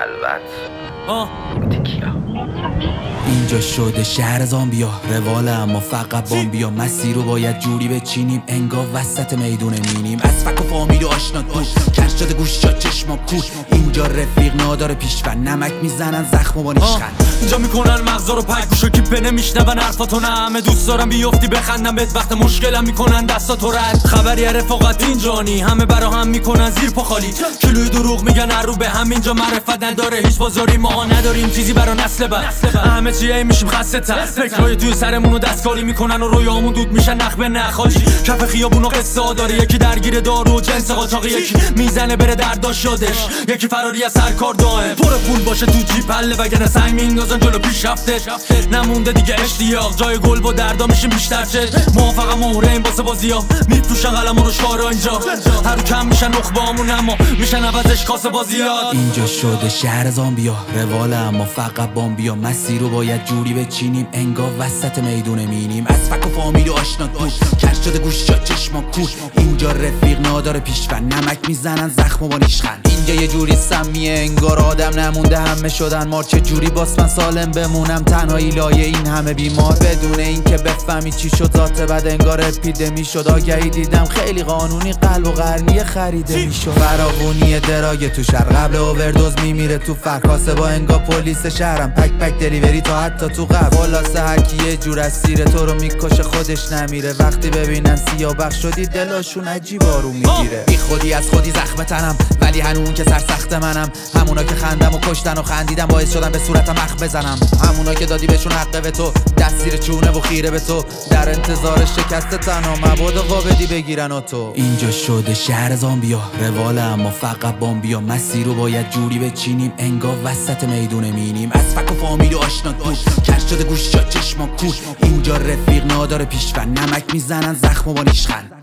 خلوت اینجا شده شهر زامبیا رواله اما فقط بامبیا مسیر رو باید جوری بچینیم انگار وسط میدون مینیم از فک و فامیل و آشنا دور کش شده گوشا چشما کور اینجا رفیق نادار پیشفن نمک میزنن زخم و با نیشخن اینجا میکنن مغزا رو پک گوشو کی پنه میشنون حرفاتو نه همه دوست دارم بیفتی بخندم بهت وقت مشکلم میکنن دستاتو رد خبری رفاقت اینجانی همه برا هم میکنن زیر پا خالی کیلوی دروغ میگن رو به هم اینجا معرفت نداره هیچ بازاری ما نداریم چیزی برا نسل بعد همه چی میشیم خسته تر فکرای توی سرمون رو دستکاری میکنن و رویامون دود میشن نخ به نخ حاجی کف خیابون و قصه ها داره یکی درگیر دارو و جنس قاچاق یکی میزنه بره درداش یادش یکی فراری از هر کار دائم پر پول باشه تو جیب حله وگرنه سعی میندازن جلو پیشرفته نمونده دیگه اشتیاق جای گل با دردا میشیم بیشتر چه موافقم مهریم واسه بازی‌ها میفروشن قلم و شعارا اینجا هر رو کم میشن نخبه‌مون اما میشن عوضش کاسه بازیات اینجا شده شهر زامبیا رواله اما فقط بامبیا مسیر رو باید جوری بچینیم انگار وسط میدون مینیم از فک و فامیل و آشنا دور کش شده گوشا چشما کور اینجا رفیق نادار پیشفن نمک میزنن زخم و با نیشخن اینجا یه جوری سمیه انگار آدم نمونده همه شدن مار چه جوری باس من سالم بمونم تنهایی لایه این همه بیمار بدون اینکه بفهمی چی شد ذات بعد انگار اپیدمی شد آگهی دیدم خیلی قانونی قلب و قرنیه خریده میشد فراوونی درایه تو شهر قبل اووردوز میمیره تو فرکاسه با انگار پلیس شهرم پک پک دلیوری تا حتی تو قبل خلاصه هرکی یه جور از سیره تو رو میکشه خودش نمیره وقتی ببینن سیاه شدی دلاشون عجیب آروم میگیره بی خودی از خودی زخم تنم ولی هنوز که سرسخت منم همونا که خندم و کشتن و خندیدم باعث شدن به صورتم اخ بزنم همونا که دادی بهشون حقه به تو دستیر چونه و خیره به تو در انتظار شکست تنها مبادا قابدی بگیرن و تو اینجا شده شهر زامبیا رواله اما فقط بامبیا مسیر رو باید جوری بچینیم انگار وسط میدون مینیم از فک و فامیل و آشنا دور کش شده گوشا چشما کور اینجا رفیق نادار پیشفن نمک میزنن زخم و با نیشخن